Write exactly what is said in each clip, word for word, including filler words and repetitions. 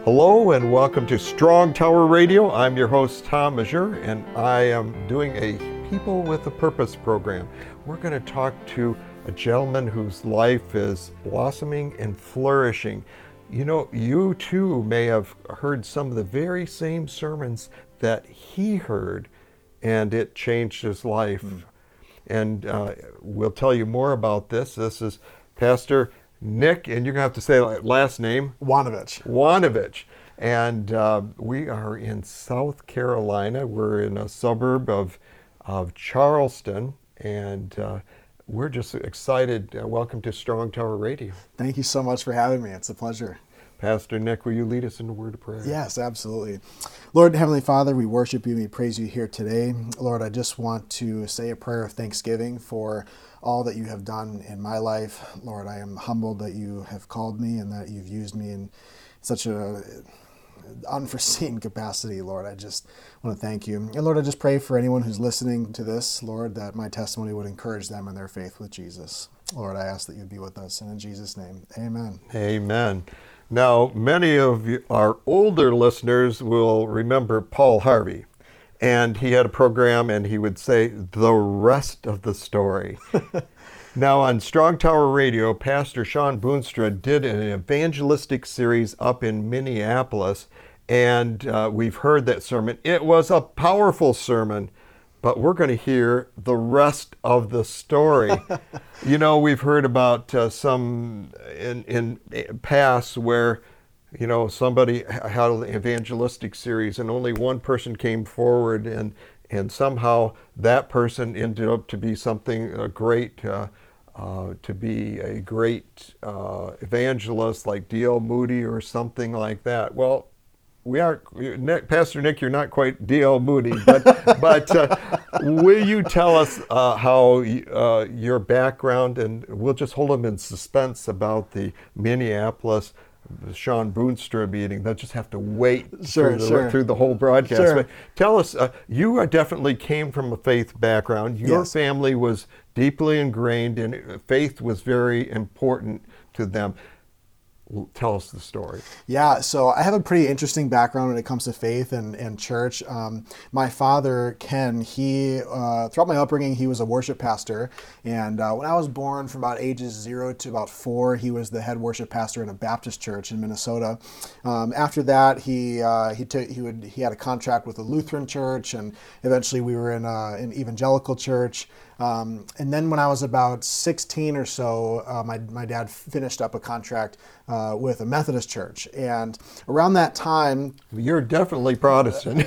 Hello and welcome to Strong Tower Radio. I'm your host, Tom Mazur, and I am doing a People with a Purpose program. We're going to talk to a gentleman whose life is blossoming and flourishing. You know, you too may have heard some of the very same sermons that he heard, and it changed his life. Mm. And uh, we'll tell you more about this. This is Pastor Nick, and you're going to have to say last name. Wanovich. Wanovich. And uh, we are in South Carolina. We're in a suburb of, of Charleston, and uh, we're just excited. Uh, welcome to Strong Tower Radio. Thank you so much for having me. It's a pleasure. Pastor Nick, will you lead us in a word of prayer? Yes, absolutely. Lord, Heavenly Father, we worship you and we praise you here today. Lord, I just want to say a prayer of thanksgiving for all that you have done in my life. Lord, I am humbled that you have called me and that you've used me in such a unforeseen capacity, Lord. I just want to thank you. And Lord, I just pray for anyone who's listening to this, Lord, that my testimony would encourage them in their faith with Jesus. Lord, I ask that you'd be with us. And in Jesus' name, amen. Amen. Now, many of you, our older listeners will remember Paul Harvey. And he had a program and he would say, the rest of the story. Now on Strong Tower Radio, Pastor Shawn Boonstra did an evangelistic series up in Minneapolis. And uh, we've heard that sermon. It was a powerful sermon, but we're going to hear the rest of the story. You know, we've heard about uh, some in, in past where you know, somebody had an evangelistic series and only one person came forward, and and somehow that person ended up to be something uh, great, uh, uh, to be a great uh, evangelist like D L Moody or something like that. Well, we aren't, Nick, Pastor Nick, you're not quite D L Moody, but, but uh, will you tell us uh, how uh, your background, and we'll just hold them in suspense about the Minneapolis the Shawn Boonstra meeting. They'll just have to wait sure, through, the, sure. through the whole broadcast. Sure. But tell us, uh, you are definitely came from a faith background. Your yes. family was deeply ingrained, and faith was very important to them. Tell us the story. Yeah, so I have a pretty interesting background when it comes to faith and, and church. Um, my father, Ken, he, uh, throughout my upbringing, he was a worship pastor. And uh, when I was born, from about ages zero to about four, he was the head worship pastor in a Baptist church in Minnesota. Um, after that, he uh, he took he would he had a contract with a Lutheran church, and eventually we were in uh, an evangelical church. Um, and then when I was about sixteen or so, uh, my, my dad finished up a contract uh, with a Methodist church. And around that time... You're definitely Protestant.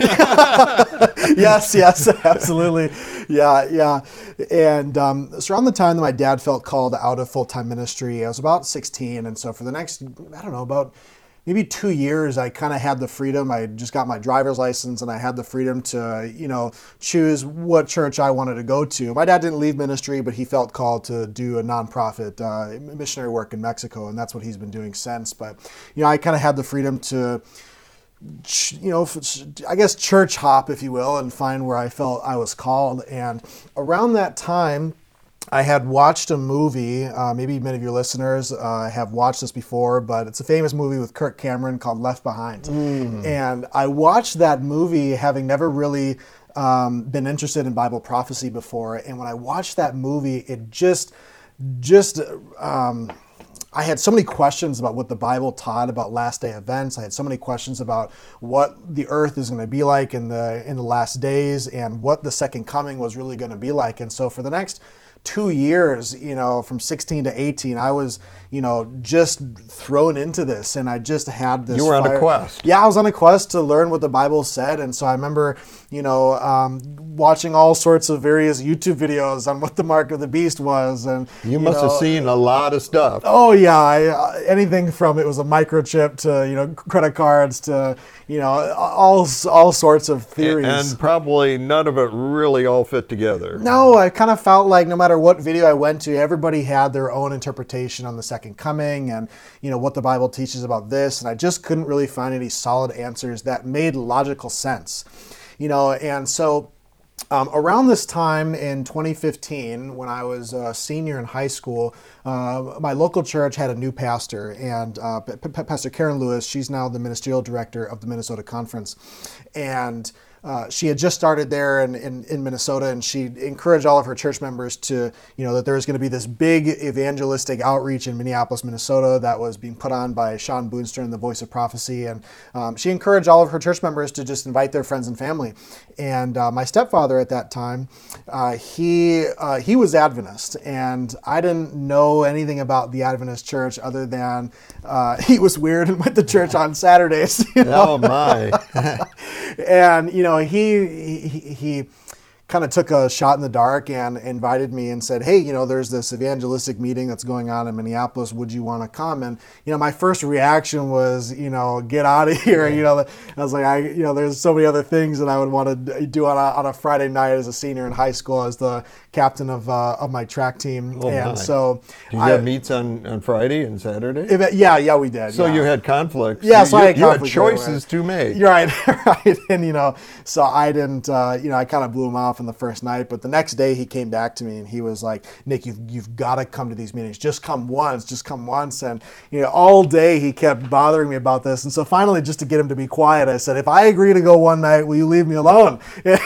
Yes, yes, absolutely. Yeah, yeah. And um, so around the time that my dad felt called out of full-time ministry, I was about sixteen. And so for the next, I don't know, about... maybe two years, I kind of had the freedom. I just got my driver's license, and I had the freedom to, you know, choose what church I wanted to go to. My dad didn't leave ministry, but he felt called to do a nonprofit uh, missionary work in Mexico, and that's what he's been doing since. But, you know, I kind of had the freedom to, you know, I guess church hop, if you will, and find where I felt I was called. And around that time, I had watched a movie, uh, maybe many of your listeners uh, have watched this before, but it's a famous movie with Kirk Cameron called Left Behind. Mm. And I watched that movie having never really um, been interested in Bible prophecy before. And when I watched that movie, it just, just, um, I had so many questions about what the Bible taught about last day events. I had so many questions about what the earth is going to be like in the in the last days, and what the second coming was really going to be like. And so for the next two years, you know, from sixteen to eighteen, I was, you know, just thrown into this, and I just had this. You were on fire. a quest. Yeah, I was on a quest to learn what the Bible said, and so I remember, you know, um, watching all sorts of various YouTube videos on what the mark of the beast was, and you, you must know, have seen a lot of stuff. Oh yeah, I, uh, anything from it was a microchip to, you know, credit cards to, you know, all all sorts of theories, and, and probably none of it really all fit together. No, I kind of felt like no matter what video I went to, everybody had their own interpretation on the second coming and, you know, what the Bible teaches about this. And I just couldn't really find any solid answers that made logical sense, you know. And so Um, around this time in twenty fifteen, when I was a senior in high school, uh, my local church had a new pastor, and uh, P- P- Pastor Karen Lewis, she's now the ministerial director of the Minnesota Conference. And Uh, she had just started there in, in, in Minnesota, and she encouraged all of her church members to, you know, that there was going to be this big evangelistic outreach in Minneapolis, Minnesota that was being put on by Sean Boonstern, the Voice of Prophecy. And um, she encouraged all of her church members to just invite their friends and family. And uh, my stepfather at that time, uh, he uh, he was Adventist, and I didn't know anything about the Adventist church other than uh, he was weird and went to church on Saturdays. You know? Oh my! And you know, he he, he kind of took a shot in the dark and invited me and said, hey, you know, there's this evangelistic meeting that's going on in Minneapolis. Would you want to come? And, you know, my first reaction was, you know, get out of here. You know, I was like, I, you know, there's so many other things that I would want to do on a, on a Friday night as a senior in high school as the captain of uh, of my track team. Oh, and my. so Did you I, have meets on, on Friday and Saturday? if it, yeah, yeah, we did. So yeah. you had conflicts. Yeah, you, so I had you conflicts had right choices away. to make. You're right, right. And, you know, so I didn't, uh, you know, I kind of blew him off on the first night. But the next day he came back to me and he was like, Nick, you've, you've got to come to these meetings. Just come once, just come once. And, you know, all day he kept bothering me about this. And so finally, just to get him to be quiet, I said, if I agree to go one night, will you leave me alone?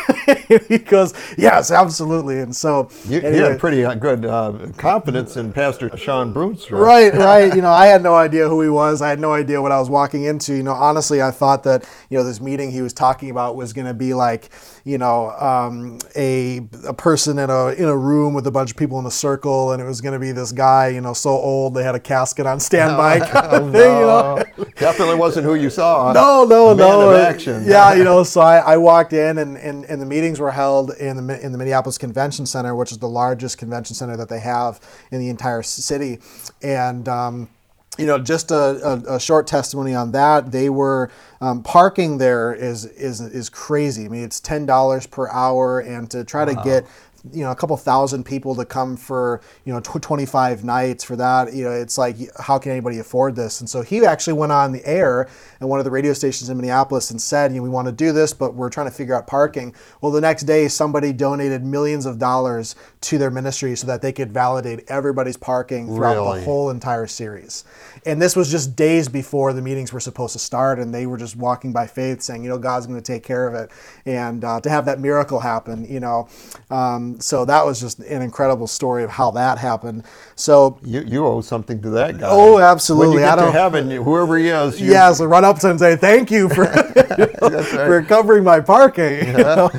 He goes, yes, absolutely. And so You, anyway, you had pretty good uh, confidence in Pastor Sean Broomstra. Right, right. You know, I had no idea who he was. I had no idea what I was walking into. You know, honestly, I thought that, you know, this meeting he was talking about was going to be like, you know, um, a a person in a in a room with a bunch of people in a circle, and it was going to be this guy, you know, so old they had a casket on standby kind of Oh, thing. You know, no. Definitely wasn't who you saw. no, no, A man no. of action. Yeah, you know, so I, I walked in, and, and, and the meetings were held in the Mi- in the Minneapolis Convention Center, which is the largest convention center that they have in the entire city, and. Um, You know, just a, a, a short testimony on that. They were um, parking there is is is crazy. I mean, it's ten dollars per hour, and to try wow. to get you know a couple thousand people to come for you know twenty-five nights for that, you know, it's like, how can anybody afford this? And so he actually went on the air at one of the radio stations in Minneapolis and said, you know, we want to do this, but we're trying to figure out parking. Well, the next day somebody donated millions of dollars to their ministry so that they could validate everybody's parking throughout Really? the whole entire series. And this was just days before the meetings were supposed to start, and they were just walking by faith saying, you know, God's going to take care of it. And uh, to have that miracle happen, you know, um, so that was just an incredible story of how that happened. So You, you owe something to that guy. Oh, absolutely. When you get I don't, to heaven, you- whoever he is, you, yeah, so run up to him and say, thank you for, That's right. for covering my parking. You know?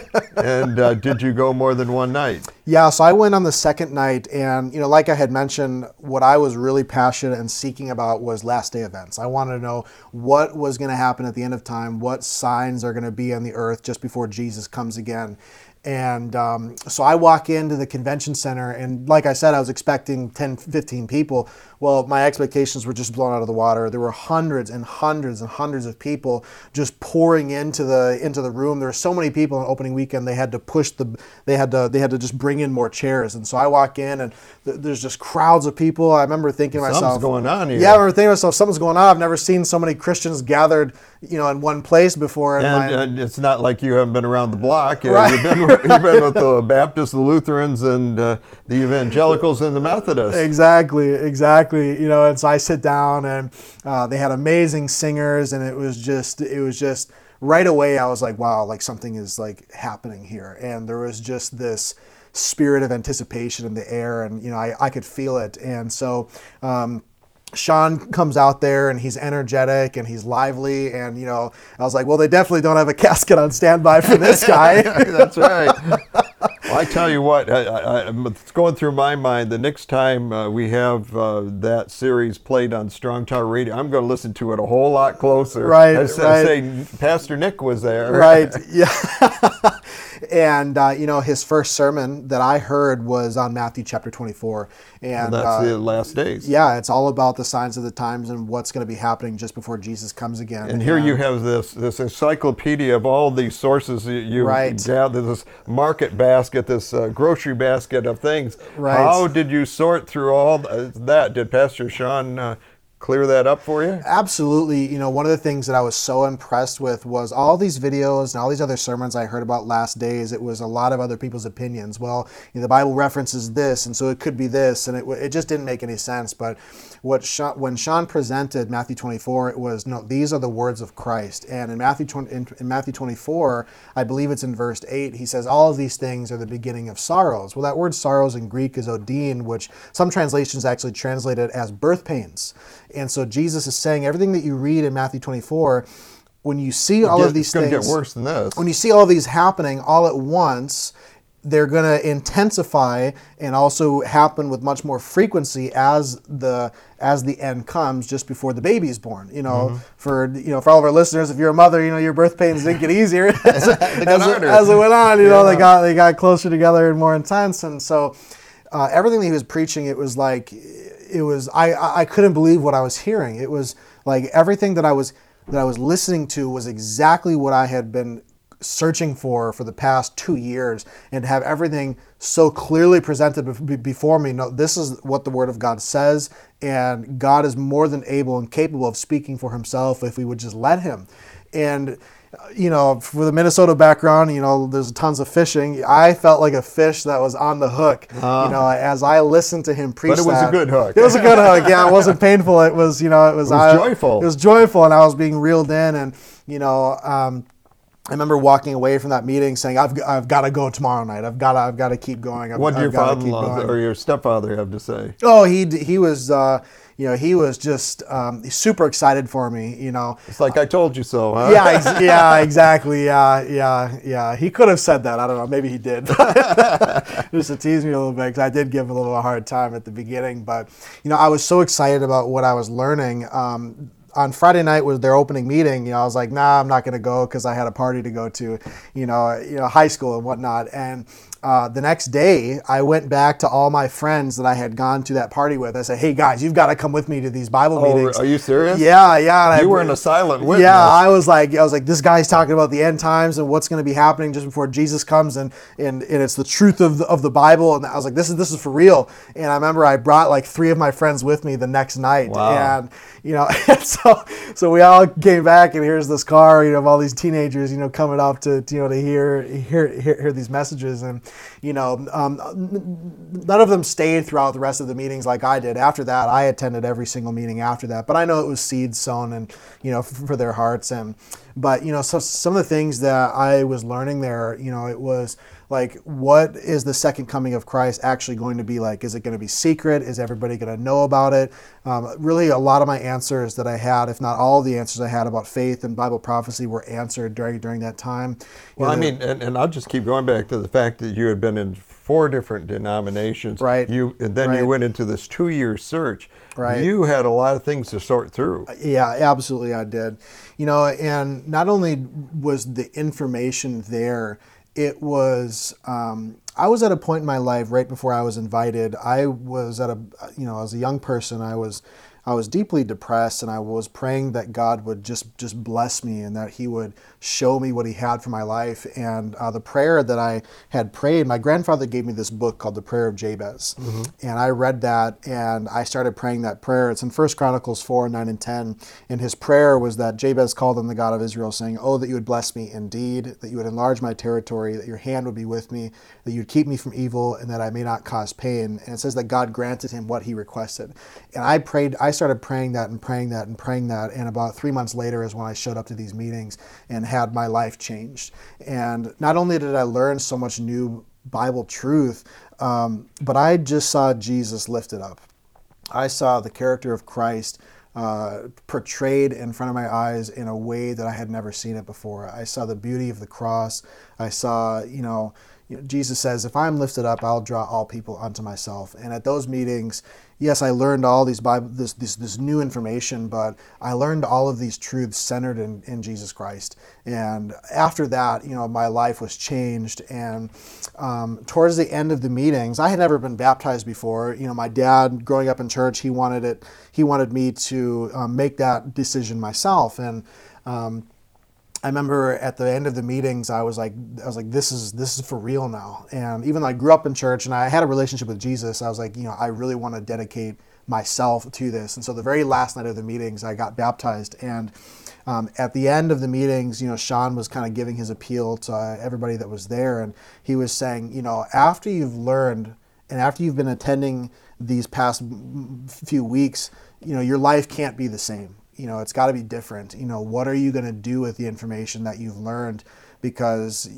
And uh, did you go more than one night? Yeah, so I went on the second night, and you know, like I had mentioned, what I was really passionate and seeking about was last day events. I wanted to know what was going to happen at the end of time, what signs are going to be on the earth just before Jesus comes again. And um, so I walk into the convention center, and like I said, I was expecting ten, fifteen people. Well, my expectations were just blown out of the water. There were hundreds and hundreds and hundreds of people just pouring into the into the room. There were so many people on opening weekend. They had to push the, they had to they had to just bring in more chairs. And so I walk in, and th- there's just crowds of people. I remember thinking to myself, Something's going on here. Yeah, I remember thinking to myself, something's going on. I've never seen so many Christians gathered, you know, in one place before. And, my, and it's not like you haven't been around the block. Uh, Right. You've, been, you've been with the Baptists, the Lutherans, and uh, the Evangelicals and the Methodists. Exactly, exactly. You know, and so I sit down, and uh, they had amazing singers, and it was just, it was just right away. I was like, wow, like something is like happening here, and there was just this spirit of anticipation in the air, and you know, I, I could feel it, and so. Um, Sean comes out there, and he's energetic and he's lively, and you know, I was like, well, they definitely don't have a casket on standby for this guy. That's right. Well, I tell you what, I, I, it's going through my mind. The next time uh, we have uh, that series played on Strong Tower Radio, I'm going to listen to it a whole lot closer. Right, I say, right. say Pastor Nick was there. Right. Yeah. And uh, you know, his first sermon that I heard was on Matthew chapter twenty-four, and Well, that's uh, the last days. yeah, it's all about the signs of the times and what's going to be happening just before Jesus comes again. And here you have this this encyclopedia of all these sources that you Right. gather, this market basket, this uh, grocery basket of things. Right. How did you sort through all th- that? Did Pastor Sean uh, clear that up for you? Absolutely. You know, one of the things that I was so impressed with was all these videos and all these other sermons I heard about last days. It was a lot of other people's opinions. Well, you know, the Bible references this, and so it could be this, and it, it just didn't make any sense. But what Sean, when Sean presented Matthew twenty-four, it was, no, these are the words of Christ. And in Matthew twenty, in, in Matthew twenty-four, I believe it's in verse eight, he says, all of these things are the beginning of sorrows. Well, that word sorrows in Greek is odin, which some translations actually translate it as birth pains. And so Jesus is saying everything that you read in Matthew twenty-four, when you see all Get- of these it's going things, to get worse than this. when you see all of these happening all at once, they're going to intensify and also happen with much more frequency as the as the end comes, just before the baby is born. You know, Mm-hmm. for you know, for all of our listeners, if you're a mother, you know, your birth pains didn't get easier as, got as, it, harder. as it went on. You know, Yeah. they got they got closer together and more intense, and so uh, everything that he was preaching, it was like it was I I I couldn't believe what I was hearing. It was like everything that I was that I was listening to was exactly what I had been searching for for the past two years, and to have everything so clearly presented bef- before me. No, this is what the Word of God says, and God is more than able and capable of speaking for himself if we would just let him. And uh, you know, for the Minnesota background, you know, there's tons of fishing. I felt like a fish that was on the hook, Uh, you know, as I listened to him preach. But it was a that. good hook. It was a good hook. Yeah, it wasn't painful. It was, you know, it was, It was I- joyful. It was joyful, and I was being reeled in, and you know, um, I remember walking away from that meeting saying, "I've I've got to go tomorrow night. I've got to I've got to keep going." I've, What did I've your gotta keep father-in-law going." or your stepfather have to say? Oh, he he was, uh, you know, he was just um, super excited for me. You know, It's like, I told you so, huh? yeah, ex- yeah, exactly, yeah, yeah, yeah. He could have said that. I don't know. Maybe he did. Just to tease me a little bit, because I did give him a little of a hard time at the beginning. But you know, I was so excited about what I was learning. Um, on Friday night was their opening meeting. You know, I was like, nah, I'm not going to go because I had a party to go to, you know, you know, high school and whatnot. And uh, the next day, I went back to all my friends that I had gone to that party with. I said, hey guys, you've got to come with me to these Bible Oh, meetings. are you serious? Yeah, yeah. and You I- were in a silent witness. Yeah, I was like, I was like, this guy's talking about the end times and what's going to be happening just before Jesus comes, and and, and it's the truth of the, of the Bible. And I was like, this is this is for real. And I remember I brought like three of my friends with me the next night, Wow. and you know, so so we all came back, and here's this car, you know, of all these teenagers, you know, coming up to, to you know to hear hear hear, hear these messages, and you know, um, none of them stayed throughout the rest of the meetings like I did. After that, I attended every single meeting after that, but I know it was seeds sown, and you know, f- for their hearts. And but you know, so some of the things that I was learning there, you know, it was like, what is the second coming of Christ actually going to be like? Is it going to be secret? Is everybody going to know about it? Um, really, a lot of my answers that I had, if not all the answers I had about faith and Bible prophecy, were answered during during that time. You Well, know, I mean, and, and I'll just keep going back to the fact that you had been in four different denominations. Right. You and then Right. you went into this two-year search. Right. You had a lot of things to sort through. Yeah, absolutely, I did. You know, and not only was the information there, it was. Um, I was at a point in my life right before I was invited. I was at a, you know, as a young person, I was. I was deeply depressed, and I was praying that God would just just bless me, and that He would show me what He had for my life. And uh, the prayer that I had prayed, my grandfather gave me this book called The Prayer of Jabez, and I read that, and I started praying that prayer. It's in First Chronicles four, nine, and ten. And his prayer was that Jabez called on the God of Israel, saying, "Oh, that you would bless me indeed, that you would enlarge my territory, that your hand would be with me, that you would keep me from evil, and that I may not cause pain." And it says that God granted him what he requested. And I prayed. I started praying that and praying that and praying that. And about three months later is when I showed up to these meetings and had my life changed. And not only did I learn so much new Bible truth, um, but I just saw Jesus lifted up. I saw the character of Christ uh, portrayed in front of my eyes in a way that I had never seen it before. I saw the beauty of the cross. I saw, you know, you know, Jesus says, if I'm lifted up, I'll draw all people unto myself. And at those meetings, yes, I learned all these Bible, this, this, this new information, but I learned all of these truths centered in, in Jesus Christ. And after that, you know, my life was changed. And um, towards the end of the meetings, I had never been baptized before. You know, my dad, growing up in church, he wanted it. He wanted me to um, make that decision myself. And um, I remember at the end of the meetings, I was like, I was like, this is this is for real now. And even though I grew up in church and I had a relationship with Jesus, I was like, you know, I really want to dedicate myself to this. And so the very last night of the meetings, I got baptized. And um, at the end of the meetings, you know, Sean was kind of giving his appeal to uh, everybody that was there, and he was saying, you know, after you've learned and after you've been attending these past few weeks, you know, your life can't be the same. You know, it's got to be different. You know, what are you going to do with the information that you've learned? Because,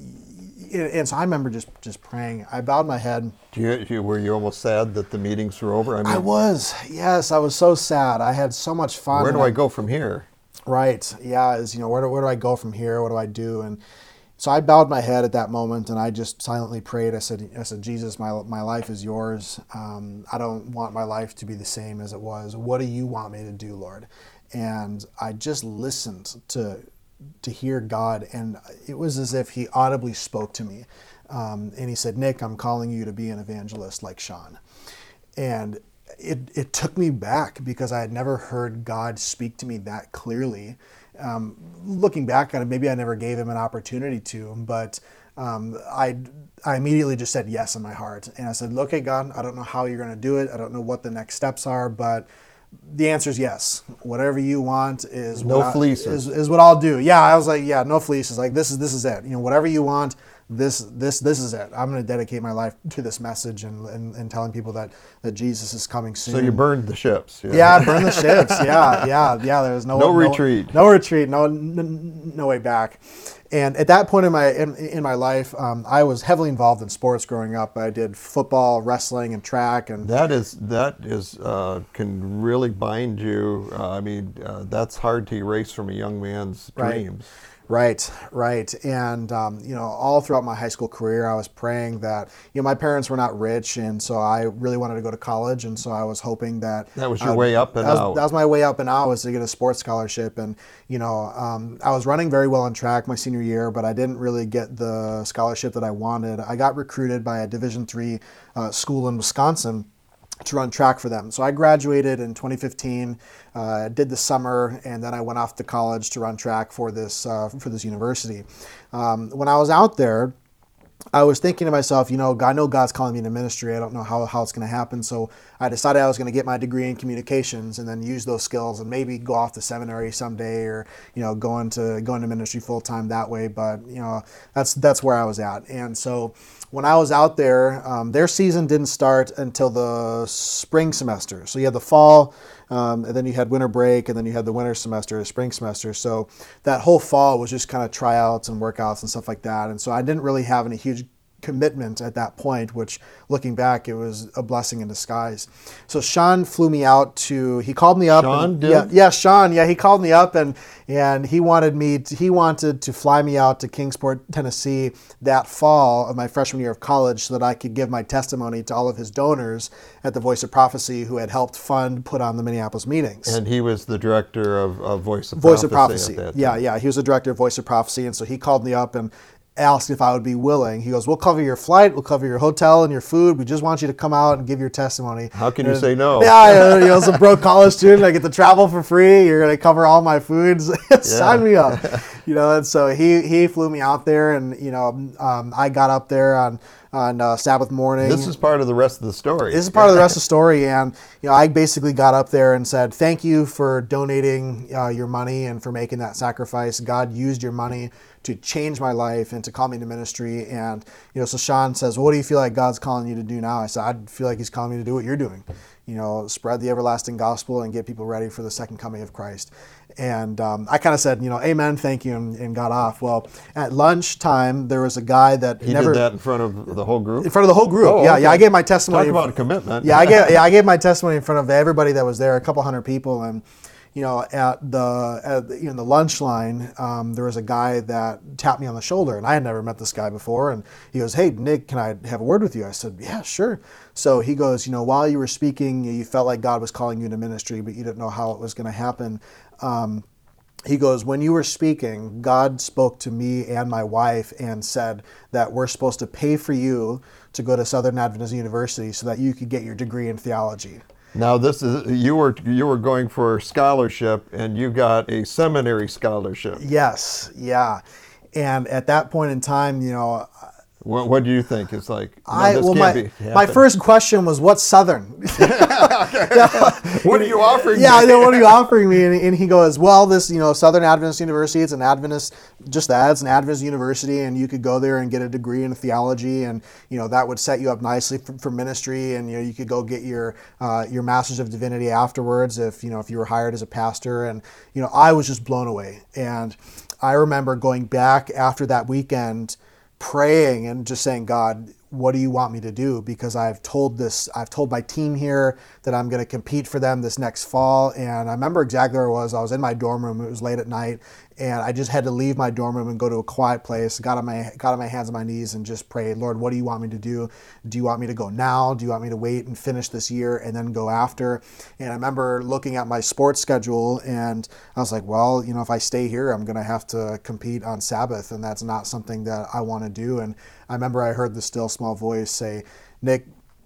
and so I remember just, just praying. I bowed my head. Do you, do you, were you almost sad that the meetings were over? I, mean, I was, yes, I was so sad. I had so much fun. Where do I go from here? Right, yeah, is, you know, where do, where do I go from here? What do I do? And so I bowed my head at that moment, and I just silently prayed. I said, I said, Jesus, my my life is yours. Um, I don't want my life to be the same as it was. What do you want me to do, Lord? And I just listened to to hear God, and it was as if He audibly spoke to me. Um, and He said, Nick, I'm calling you to be an evangelist like Sean. And it it took me back because I had never heard God speak to me that clearly. Um, looking back on it, maybe I never gave Him an opportunity to, but um, I I immediately just said yes in my heart. And I said, okay, God, I don't know how you're going to do it. I don't know what the next steps are, but the answer is yes. Whatever you want is no what fleeces. I, is, is what I'll do. Yeah, I was like, yeah, no fleeces. Like this is this is it. You know, whatever you want, this this this is it. I'm going to dedicate my life to this message and, and, and telling people that, that Jesus is coming soon. So you burned the ships. Yeah, yeah burn the ships. Yeah, yeah, yeah. There was no no, no retreat. No retreat. No, no no way back. And at that point in my in, in my life, um, I was heavily involved in sports growing up. I did football, wrestling, and track. And that is that is uh, can really bind you. Uh, I mean, uh, that's hard to erase from a young man's right. dreams. Right, right. And, um, you know, all throughout my high school career, I was praying that, you know, my parents were not rich, and so I really wanted to go to college, and so I was hoping that... That was your uh, way up and that was, out. That was my way up and out, was to get a sports scholarship. And, you know, um, I was running very well on track my senior year, but I didn't really get the scholarship that I wanted. I got recruited by a Division three uh, school in Wisconsin to run track for them. So I graduated in twenty fifteen, uh, did the summer, and then I went off to college to run track for this uh, for this university. Um, when I was out there, I was thinking to myself, you know, I know God's calling me into ministry. I don't know how, how it's going to happen. So I decided I was going to get my degree in communications and then use those skills and maybe go off to seminary someday, or, you know, go into, go into ministry full time that way. But, you know, that's, that's where I was at. And so when I was out there, um, their season didn't start until the spring semester. So you had the fall, um, and then you had winter break, and then you had the winter semester, the spring semester. So that whole fall was just kind of tryouts and workouts and stuff like that. And so I didn't really have any huge commitment at that point, which looking back, it was a blessing in disguise. So Sean flew me out to, he called me up. Sean and, did? Yeah, yeah, Sean, yeah, he called me up and and he wanted me, to, he wanted to fly me out to Kingsport, Tennessee that fall of my freshman year of college so that I could give my testimony to all of his donors at the Voice of Prophecy who had helped fund, put on the Minneapolis meetings. And he was the director of, of Voice of Voice Prophecy. of Prophecy. At that time. Yeah, yeah, he was the director of Voice of Prophecy, and so he called me up and asked if I would be willing. He goes, we'll cover your flight, we'll cover your hotel and your food. We just want you to come out and give your testimony. How can and, you say no? Yeah, you know, as a broke college student, I get to travel for free. You're going to cover all my foods. Sign me up. You know, and so he he flew me out there, and, you know, um, I got up there on on uh, Sabbath morning. This is part of the rest of the story. This is part of the rest of the story, and you know, I basically got up there and said, "Thank you for donating uh, your money and for making that sacrifice. God used your money to change my life and to call me to ministry." And you know, so Sean says, well, "What do you feel like God's calling you to do now?" I said, "I feel like He's calling me to do what you're doing. You know, spread the everlasting gospel and get people ready for the second coming of Christ." And um, I kind of said, you know, amen, thank you, and, and got off. Well, at lunchtime, there was a guy that he never... did that in front of the whole group? In front of the whole group, oh, yeah. Okay. Yeah, I gave my testimony. Talk about commitment. Yeah, I gave, yeah, I gave my testimony in front of everybody that was there, a couple hundred people. And, you know, at the, at the, you know, the lunch line, um, there was a guy that tapped me on the shoulder, and I had never met this guy before. And he goes, "Hey, Nick, can I have a word with you?" I said, "Yeah, sure." So he goes, "You know, while you were speaking, you felt like God was calling you into ministry, but you didn't know how it was going to happen." Um, He goes, "When you were speaking, God spoke to me and my wife and said that we're supposed to pay for you to go to Southern Adventist University so that you could get your degree in theology." Now this is you were you were going for scholarship, and you got a seminary scholarship. Yes, yeah. And at that point in time, you know, What, what do you think? It's like, no, I this well, can't my be my first question was, "What's Southern?" What are you offering Yeah, me? I know, what are you offering me? And, and he goes, well, this, you know, Southern Adventist University, it's an Adventist, just that, it's an Adventist university, and you could go there and get a degree in theology, and, you know, that would set you up nicely for, for ministry, and, you know, you could go get your uh, your Master's of Divinity afterwards if, you know, if you were hired as a pastor. And, you know, I was just blown away. And I remember going back after that weekend praying and just saying, God, what do you want me to do? Because I've told this, I've told my team here that I'm going to compete for them this next fall. And I remember exactly where I was. I was in my dorm room. It was late at night, and I just had to leave my dorm room and go to a quiet place. Got on my got on my hands and my knees and just prayed, Lord, what do you want me to do? Do you want me to go now? Do you want me to wait and finish this year and then go after? And I remember looking at my sports schedule, and I was like, well, you know, if I stay here, I'm going to have to compete on Sabbath, and that's not something that I want to do. And I remember I heard the still small voice say, Nick,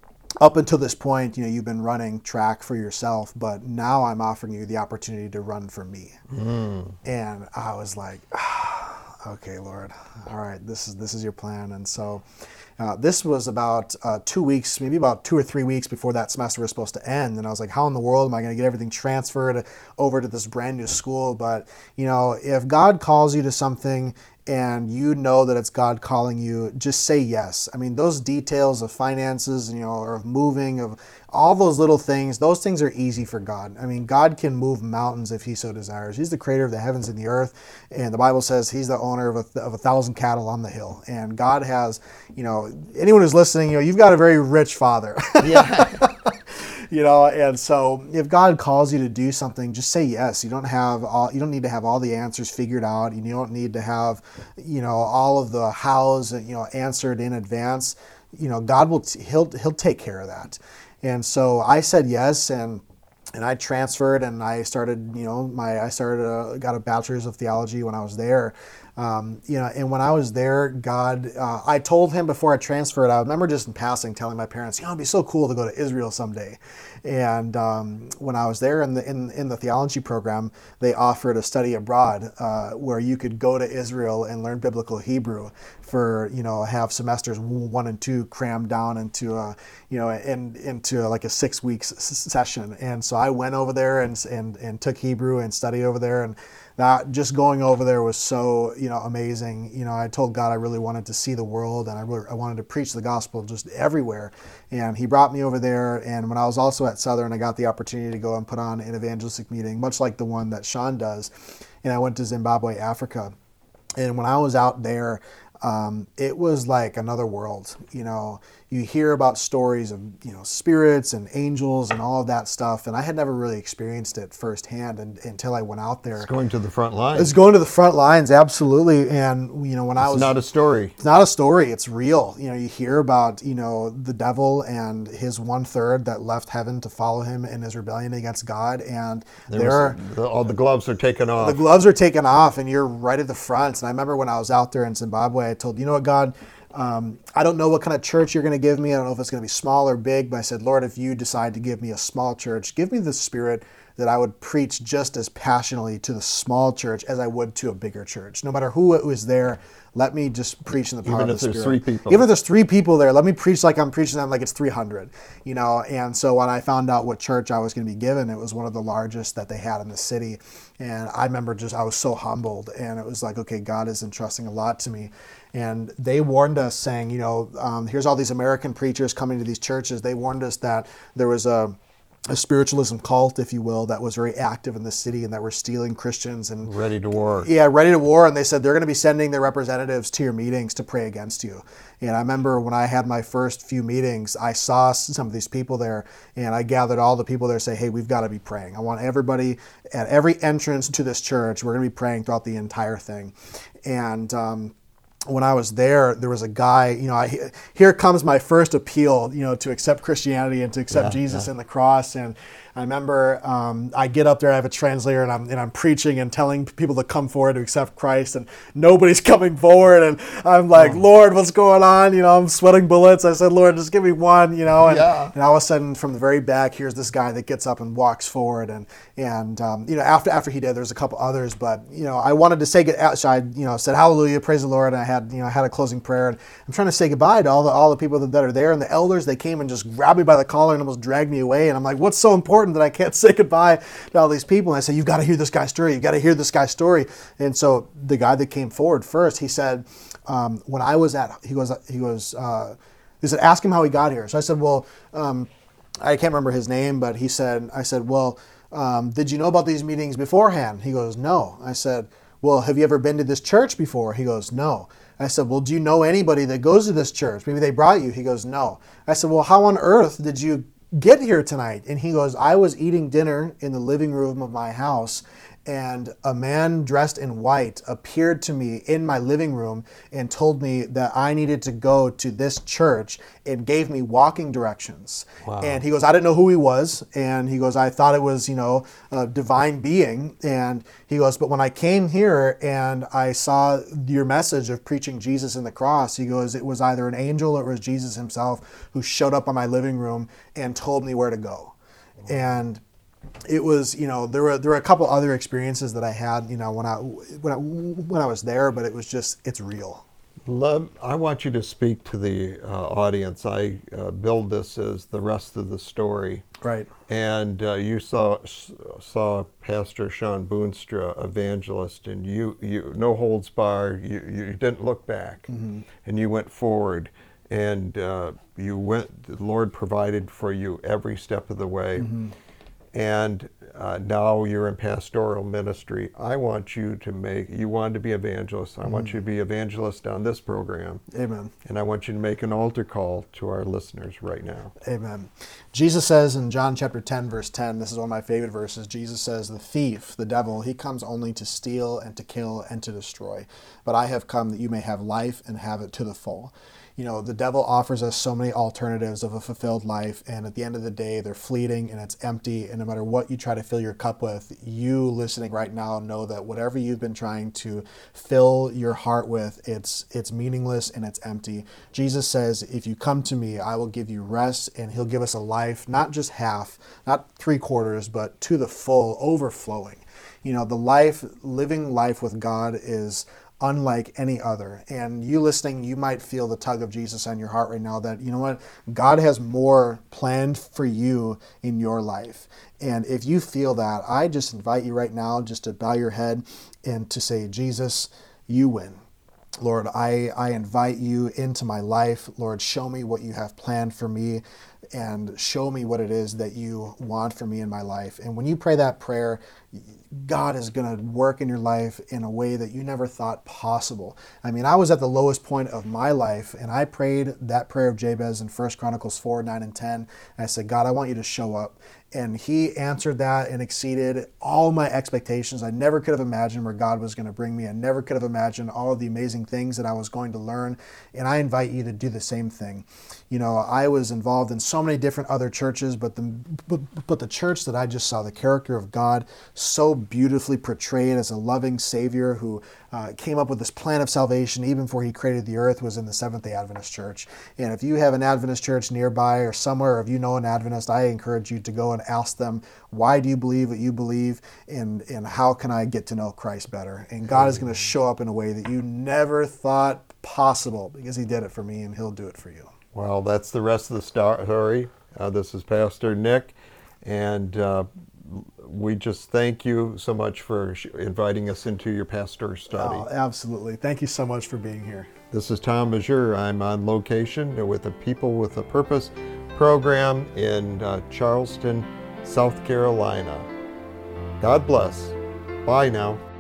up until this point, you know, you've been running track for yourself, but now I'm offering you the opportunity to run for me. Mm. And I was like, ah, okay, Lord, all right, this is this is your plan. And so uh, this was about uh, two weeks, maybe about two or three weeks before that semester was supposed to end. And I was like, how in the world am I going to get everything transferred over to this brand new school? But, you know, if God calls you to something, and you know that it's God calling you, just say yes. I mean, those details of finances, you know, or of moving, of all those little things, those things are easy for God. I mean, God can move mountains if he so desires. He's the creator of the heavens and the earth. And the Bible says he's the owner of a, of a thousand cattle on the hill. And God has, you know, anyone who's listening, you know, you've got a very rich father. Yeah. You know, and so if God calls you to do something, just say yes. You don't have all, you don't need to have all the answers figured out. You don't need to have, you know, all of the hows, you know, answered in advance. You know, God will, he'll, he'll take care of that. And so I said yes, and and I transferred, and I started, you know, my I started a, got a bachelor's of theology when I was there. Um, you know, and when I was there, God, uh, I told him before I transferred, I remember just in passing telling my parents, you know, it'd be so cool to go to Israel someday. And um, when I was there in the in, in the theology program, they offered a study abroad uh, where you could go to Israel and learn biblical Hebrew for, you know, have semesters one and two crammed down into a, you know, in, into like a six weeks session. And so I went over there and and and took Hebrew and studied over there, and that just going over there was so, you know, amazing. You know, I told God I really wanted to see the world, and I really I wanted to preach the gospel just everywhere. And he brought me over there. And when I was also at Southern, I got the opportunity to go and put on an evangelistic meeting, much like the one that Sean does. And I went to Zimbabwe, Africa. And when I was out there, um, it was like another world. You know, you hear about stories of, you know, spirits and angels and all of that stuff, and I had never really experienced it firsthand and, until I went out there. It's going to the front lines. It's going to the front lines, absolutely. And, you know, when I was... It's not a story. It's not a story. It's real. You know, you hear about, you know, the devil and his one-third that left heaven to follow him in his rebellion against God, and there they're... Was, the, all the gloves are taken off. The gloves are taken off, and you're right at the front. And I remember when I was out there in Zimbabwe, I told, you know what, God... Um, I don't know what kind of church you're going to give me. I don't know if it's going to be small or big, but I said, Lord, if you decide to give me a small church, give me the spirit that I would preach just as passionately to the small church as I would to a bigger church. No matter who it was there, let me just preach in the power Even of the if there's Spirit. three people. Even if there's three people there, let me preach like I'm preaching them like it's three hundred. You know, and so when I found out what church I was going to be given, it was one of the largest that they had in the city. And I remember just, I was so humbled, and it was like, okay, God is entrusting a lot to me. And they warned us saying, you know, um, here's all these American preachers coming to these churches. They warned us that there was a a spiritualism cult, if you will, that was very active in the city and that were stealing Christians and ready to war. Yeah, ready to war. And they said they're going to be sending their representatives to your meetings to pray against you. And I remember when I had my first few meetings, I saw some of these people there, and I gathered all the people there say, hey, we've got to be praying. I want everybody at every entrance to this church, we're going to be praying throughout the entire thing. And um, when I was there, there was a guy, you know, I, here comes my first appeal, you know, to accept Christianity and to accept Yeah, Jesus yeah. and the cross. And I remember um, I get up there, I have a translator, and I'm and I'm preaching and telling people to come forward to accept Christ, and nobody's coming forward. And I'm like, Oh. Lord, what's going on? You know, I'm sweating bullets. I said, Lord, just give me one, you know. And, Yeah. and all of a sudden, from the very back, here's this guy that gets up and walks forward. And and um, you know, after after he did, there's a couple others, but you know, I wanted to say good. So I you know said Hallelujah, praise the Lord, and I had you know I had a closing prayer, and I'm trying to say goodbye to all the all the people that, that are there, and the elders. They came and just grabbed me by the collar and almost dragged me away. And I'm like, what's so important that I can't say goodbye to all these people? And I said, you've got to hear this guy's story. You've got to hear this guy's story. And so the guy that came forward first, he said, um, when I was at, he goes, he goes, uh, he said, ask him how he got here. So I said, well, um, I can't remember his name, but he said, I said, well, um, did you know about these meetings beforehand? He goes, no. I said, well, have you ever been to this church before? He goes, no. I said, well, do you know anybody that goes to this church? Maybe they brought you. He goes, no. I said, well, how on earth did you get here tonight? And he goes, I was eating dinner in the living room of my house, and a man dressed in white appeared to me in my living room and told me that I needed to go to this church and gave me walking directions. Wow. And he goes, I didn't know who he was. And he goes, I thought it was, you know, a divine being. And he goes, but when I came here and I saw your message of preaching Jesus and the cross, he goes, it was either an angel or it was Jesus himself who showed up on my living room and told me where to go. And it was, you know, there were there were a couple other experiences that I had, you know, when I when I when I was there, but it was just, it's real. Love, I want you to speak to the uh, audience. I uh, build this as the rest of the story. Right. And uh, you saw saw Pastor Sean Boonstra, evangelist, and you, you no holds barred. You, you didn't look back, Mm-hmm. and you went forward. And uh, you went. The Lord provided for you every step of the way. Mm-hmm. And uh, now you're in pastoral ministry. I want you to make, you wanted to be evangelist. I want you to be evangelist on this program. Amen. And I want you to make an altar call to our listeners right now. Amen. Jesus says in John chapter ten, verse ten, this is one of my favorite verses. Jesus says, the thief, the devil, he comes only to steal and to kill and to destroy. But I have come that you may have life and have it to the full. You know, the devil offers us so many alternatives of a fulfilled life, and at the end of the day, they're fleeting and it's empty, and no matter what you try to fill your cup with, you listening right now know that whatever you've been trying to fill your heart with, it's it's meaningless and it's empty. Jesus says, if you come to me, I will give you rest, and he'll give us a life, not just half, not three quarters, but to the full, overflowing. You know, the life, living life with God is unlike any other. And you listening, you might feel the tug of Jesus on your heart right now that, you know what, God has more planned for you in your life. And if you feel that, I just invite you right now just to bow your head and to say, Jesus, you win. Lord, I, I invite you into my life. Lord, show me what you have planned for me, and show me what it is that you want for me in my life. And when you pray that prayer, God is going to work in your life in a way that you never thought possible. I mean, I was at the lowest point of my life, and I prayed that prayer of Jabez in First Chronicles four, nine, and ten. And I said, God, I want you to show up. And he answered that and exceeded all my expectations. I never could have imagined where God was going to bring me. I never could have imagined all of the amazing things that I was going to learn. And I invite you to do the same thing. You know, I was involved in so many different other churches, but the but, but the church that I just saw the character of God so beautifully portrayed as a loving Savior who uh, came up with this plan of salvation even before he created the earth was in the Seventh-day Adventist Church. And if you have an Adventist church nearby or somewhere, or if you know an Adventist, I encourage you to go and ask them, why do you believe what you believe, and, and how can I get to know Christ better? And God is going to show up in a way that you never thought possible, because he did it for me, and he'll do it for you. Well, that's the rest of the story. Uh, this is Pastor Nick, and uh, we just thank you so much for sh- inviting us into your pastor study. Oh, absolutely. Thank you so much for being here. This is Tom Mazur. I'm on location with the People with a Purpose program in uh, Charleston, South Carolina. God bless. Bye now.